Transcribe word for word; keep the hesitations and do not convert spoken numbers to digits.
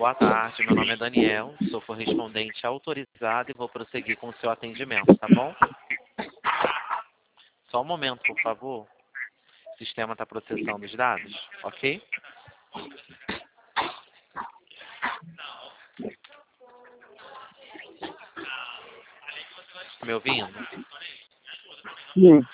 Boa tarde, meu nome é Daniel, sou correspondente autorizado e vou prosseguir com o seu atendimento, tá bom? Só um momento, por favor. O sistema está processando os dados, ok? Tá me ouvindo? Sim.